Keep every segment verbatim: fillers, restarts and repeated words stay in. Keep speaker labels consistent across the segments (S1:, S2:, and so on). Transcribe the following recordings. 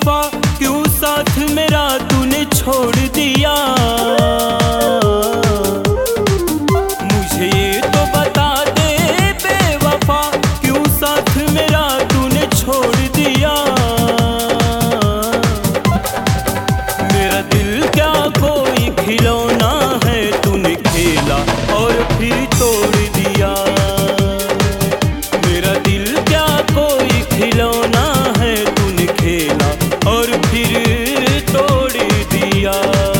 S1: बेवफा क्यों साथ मेरा तूने छोड़ दिया। मुझे ये तो बता दे बेवफा क्यों साथ मेरा तूने छोड़ दिया। मेरा दिल क्या कोई खिलौना है, तूने खेला और फिर तोड़ दिया। मेरा दिल क्या कोई खिलौना है, तूने खेला और फिर तोड़ दिया।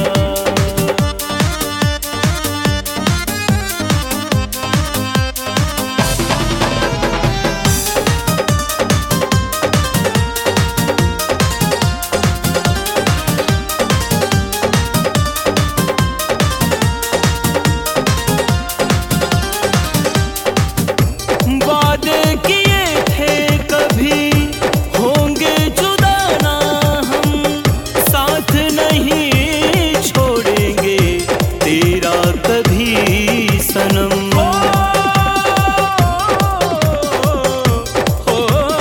S1: वादे किए थे कभी होंगे जुदा ना हम, साथ नहीं छोड़ेंगे तेरा कभी सनम। हो, हो,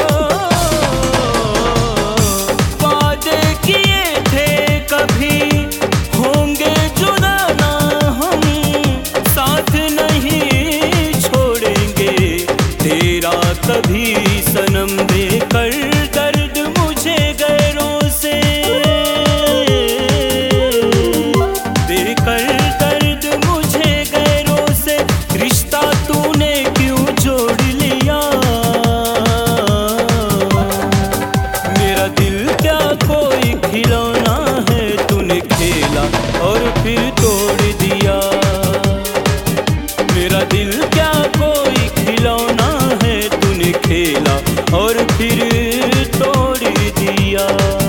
S1: वादे किए थे कभी होंगे जुदा ना हम, साथ नहीं छोड़ेंगे तेरा कभी सनम। देकर दर्द मुझे गैरों से, देकर दर्द मुझे गैरों से, रिश्ता तूने क्यों जोड़ लिया। मेरा दिल क्या कोई खिलौना है, तूने खेला और फिर तोड़ दिया। मेरा दिल क्या कोई खिलौना है, तूने खेला और फिर तोड़ दिया।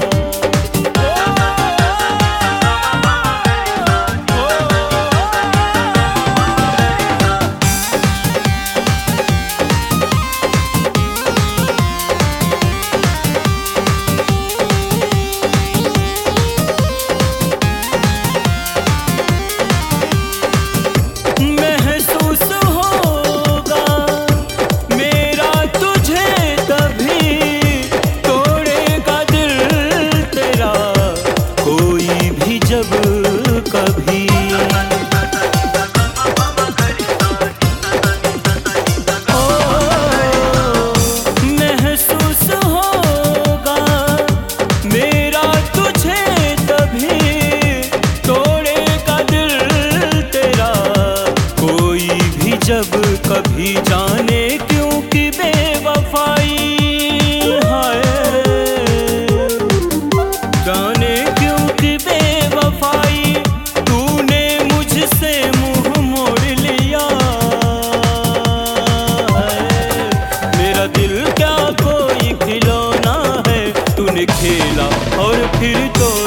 S1: महसूस होगा मेरा तुझे तभी, तोड़ेगा दिल तेरा कोई भी जब कभी। ओ, महसूस होगा मेरा तुझे तभी, तोड़ेगा दिल तेरा कोई भी जब कभी। जाने क्यों कि बेवफाई है, जाने क्यों कि बेवफाई तूने मुझसे मुंह मोड़ लिया है। मेरा दिल क्या कोई खिलौना है, तूने खेला और फिर तो